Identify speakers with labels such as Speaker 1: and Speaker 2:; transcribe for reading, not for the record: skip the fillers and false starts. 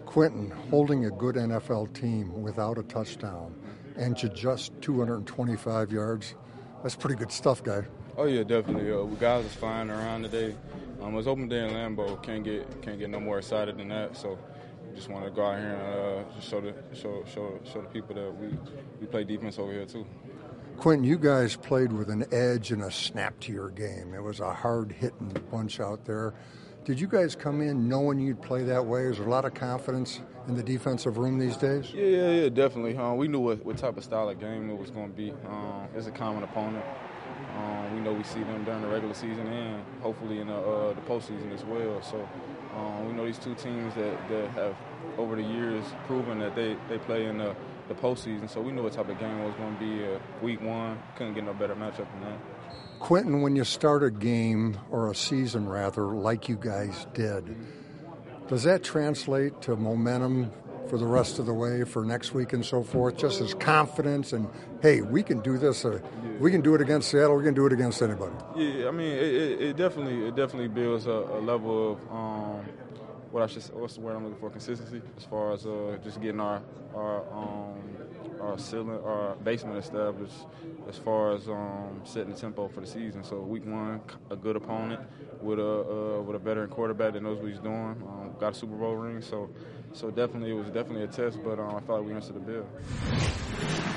Speaker 1: Quentin, holding a good NFL team without a touchdown and to just 225 yards, that's pretty good stuff, guy.
Speaker 2: Oh, yeah, definitely. Guys was flying around today. It was open day in Lambeau. Can't get no more excited than that. So just want to go out here and just show the people that we play defense over here too.
Speaker 1: Quentin, you guys played with an edge and a snap to your game. It was a hard-hitting bunch out there. Did you guys come in knowing you'd play that way? Is there a lot of confidence in the defensive room these days?
Speaker 2: Yeah, definitely. We knew what type of style of game it was going to be. It's a common opponent. We know we see them during the regular season and hopefully in the postseason as well. So we know these two teams that have over the years proven that they play in the postseason. So we knew what type of game it was going to be. Week one, couldn't get no better matchup than that.
Speaker 1: Quentin, when you start a game, or a season rather, like you guys did, does that translate to momentum for the rest of the way for next week and so forth, just as confidence and, hey, we can do this, we can do it against Seattle, we can do it against anybody?
Speaker 2: Yeah, I mean, it definitely builds a level of, what's the word I'm looking for, consistency, as far as just getting our ceiling, our basement established, as far as setting the tempo for the season. So week one, a good opponent with a veteran quarterback that knows what he's doing. Got a Super Bowl ring, so definitely it was definitely a test. But I felt like we answered the bill.